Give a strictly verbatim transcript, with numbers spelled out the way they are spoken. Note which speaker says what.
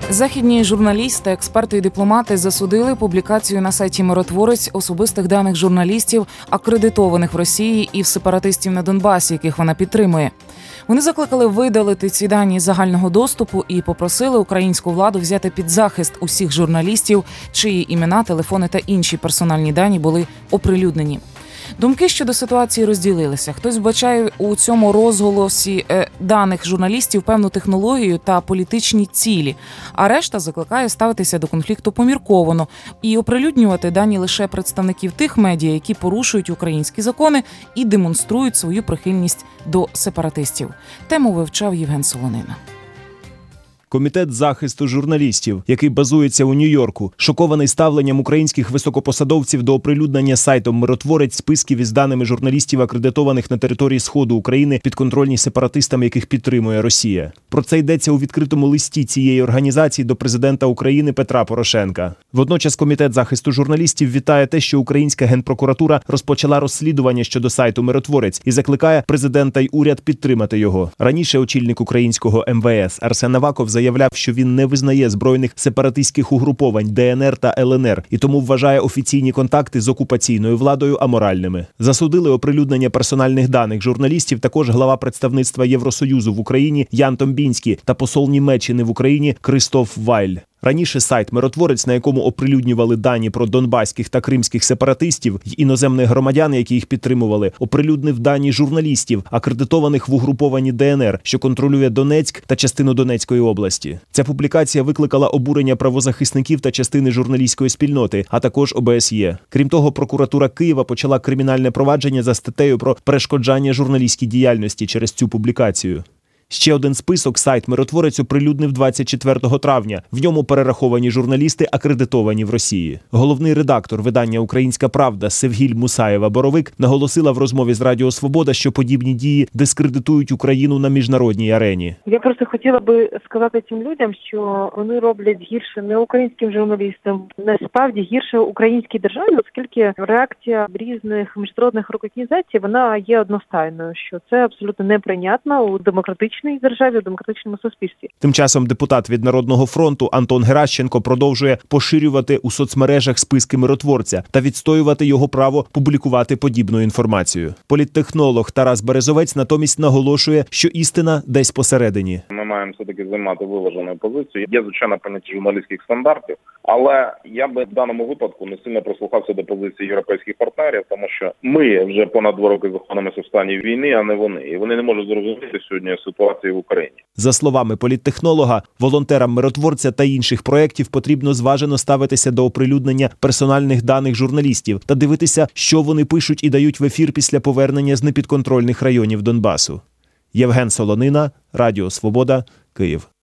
Speaker 1: Західні журналісти, експерти і дипломати засудили публікацію на сайті «Миротворець» особистих даних журналістів, акредитованих в Росії, і в сепаратистів на Донбасі, яких вона підтримує. Вони закликали видалити ці дані з загального доступу і попросили українську владу взяти під захист усіх журналістів, чиї імена, телефони та інші персональні дані були оприлюднені. Думки щодо ситуації розділилися. Хтось вбачає у цьому розголосі е, даних журналістів певну технологію та політичні цілі, а решта закликає ставитися до конфлікту помірковано і оприлюднювати дані лише представників тих медіа, які порушують українські закони і демонструють свою прихильність до сепаратистів. Тему вивчав Євген Солонина.
Speaker 2: Комітет захисту журналістів, який базується у Нью-Йорку, шокований ставленням українських високопосадовців до оприлюднення сайтом «Миротворець» списків із даними журналістів, акредитованих на території Сходу України, підконтрольні сепаратистам, яких підтримує Росія. Про це йдеться у відкритому листі цієї організації до президента України Петра Порошенка. Водночас Комітет захисту журналістів вітає те, що українська Генпрокуратура розпочала розслідування щодо сайту «Миротворець» і закликає президента й уряд підтримати його. Раніше очільник українського ем ве ес Арсен Аваков заявляв, що він не визнає збройних сепаратистських угруповань де ен ер та ел ен ер і тому вважає офіційні контакти з окупаційною владою аморальними. Засудили оприлюднення персональних даних журналістів також глава представництва Євросоюзу в Україні Ян Томбінський та посол Німеччини в Україні Кристоф Вайль. Раніше сайт «Миротворець», на якому оприлюднювали дані про донбаських та кримських сепаратистів й іноземних громадян, які їх підтримували, оприлюднив дані журналістів, акредитованих в угруповані де ен ер, що контролює Донецьк та частину Донецької області. Ця публікація викликала обурення правозахисників та частини журналістської спільноти, а також о бе ес є. Крім того, прокуратура Києва почала кримінальне провадження за статтею про перешкоджання журналістській діяльності через цю публікацію. Ще один список сайт «Миротворець» оприлюднив двадцять четвертого травня. В ньому перераховані журналісти, акредитовані в Росії. Головний редактор видання «Українська правда» Севгіль Мусаєва-Боровик наголосила в розмові з Радіо Свобода, що подібні дії дискредитують Україну на міжнародній арені.
Speaker 3: Я просто хотіла би сказати цим людям, що вони роблять гірше не українським журналістам, насправді гірше українській державі, оскільки реакція різних міжнародних організацій, вона є одностайною, що це абсолютно неприйнятно у демократичній державі, у демократичному суспільстві.
Speaker 2: Тим часом депутат від Народного фронту Антон Геращенко продовжує поширювати у соцмережах списки «Миротворця» та відстоювати його право публікувати подібну інформацію. Політтехнолог Тарас Березовець натомість наголошує, що істина десь посередині.
Speaker 4: Ми маємо все-таки займати виважену позицію. Є, звичайно, поняття журналістських стандартів, але я би в даному випадку не сильно прислухався до позиції європейських партнерів, тому що ми вже понад два роки знаходимося в стані війни, а не вони. І вони не можуть зрозуміти сьогодні ситуацію в Україні.
Speaker 2: За словами політтехнолога, волонтерам «Миротворця» та інших проєктів потрібно зважено ставитися до оприлюднення персональних даних журналістів та дивитися, що вони пишуть і дають в ефір після повернення з непідконтрольних районів Донбасу. Євген Солонина, Радіо Свобода, Київ.